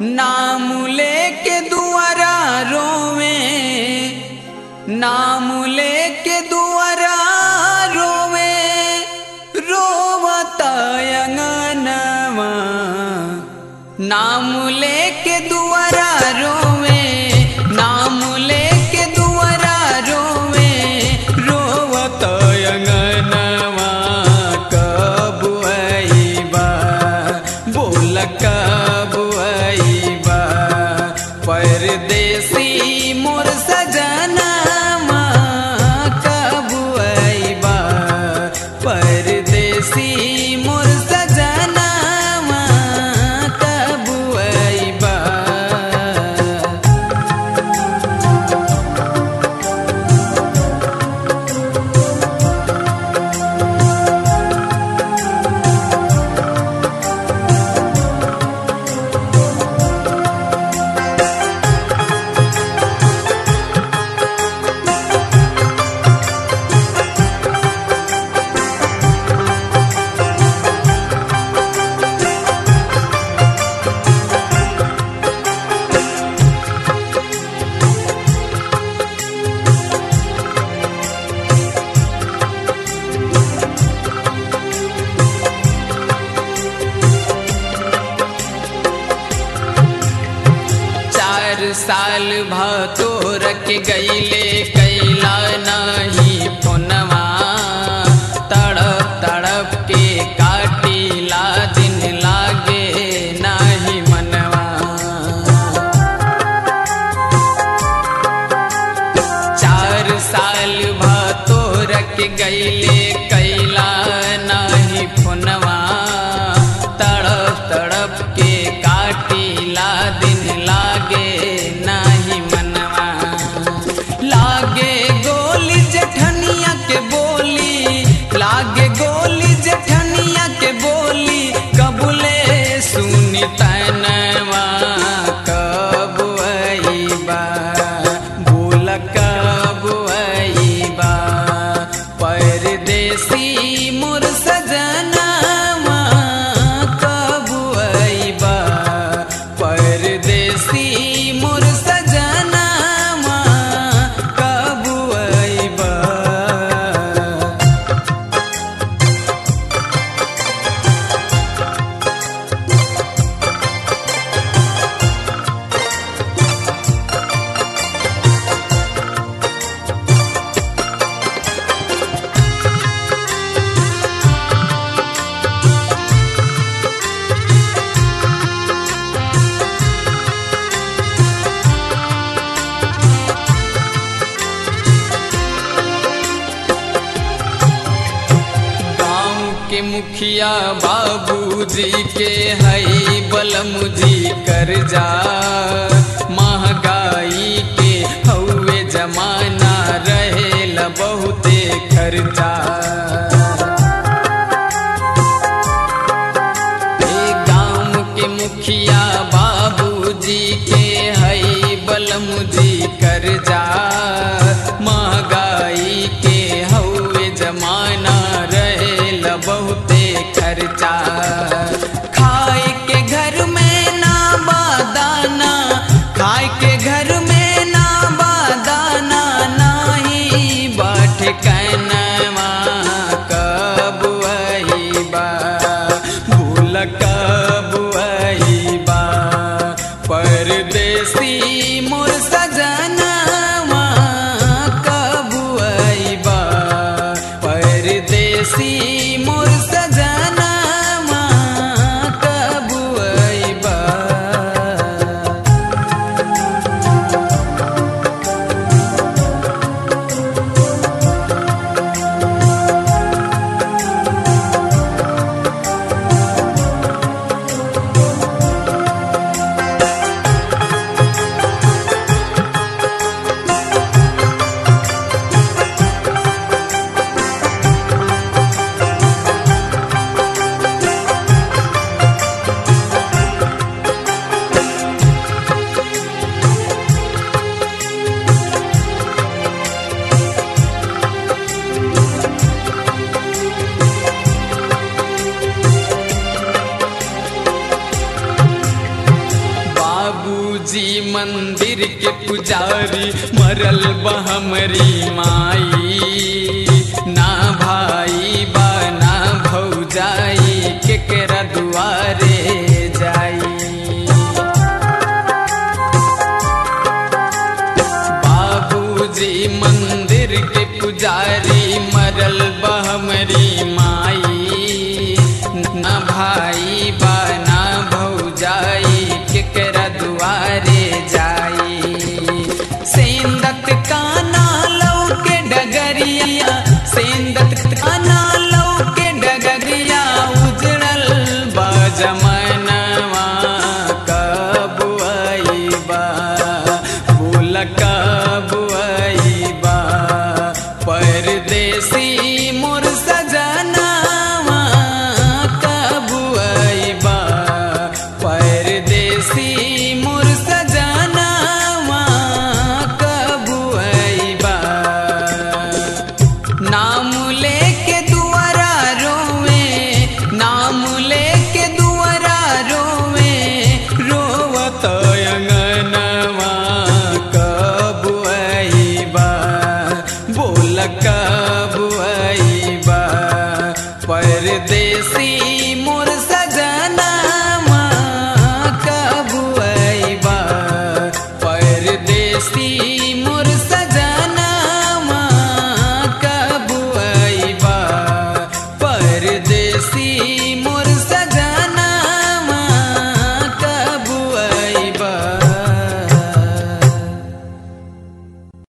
नाम लेके दुआरा रोवे, नाम लेके दुआरा रोवे, रोवता अंगनवा। नाम लेके दुआरा रोवे, नाम लेके दुआरा रोवे, रोवता अंगनवा। कब आईबा बोल कब आईबा, परदेसी मोर सजनवा। कब आईबा परदेसी मोर सजनवा, कब आईबा। साल भातोर के गईले कैला नहीं फोनवा। तड़प तड़प के काटीला दिन लागे नहीं मनवा। 4 साल भातोर के गईले कैला नहीं फोनवा। तड़प तड़प के काटीला दिन लागे नहीं मनवा। लागे गोली जेठनिया के बोली, लागे गोली जेठनिया के बोली, कबूले सुनी तनवा। कब आईबा बोल कब आईबा, परदेसी मोर सजनवा। कब आईबा परदेसी मोर सजनवा, कब आईबा। के मुखिया बाबूजी के हई बलमुजी कर्जा। महंगाई के हौवे जमाना रहेल बहुते खर्चा। गाँव के मुखिया बाबूजी के हई बलमुजी कर्जा। महंगाई के हौवे जमाना रहेल बहुते खर्चा। खाए के घर में ना बादाना, खाए के घर में ना बादाना, नाही बाट कैनवा। कब आईबा बोल कब आईबा, मंदिर के पुजारी मरल बा हमरी माई। ना भाई बा ना भौजाई केकरा दुआरे जाई। बाबूजी मंदिर के पुजारी मरल बा हमरी माई। ना भाई बा ना भौजाई केकरा दुआरे जाई। सेंदत काना लौके डगरिया, सेंदत काना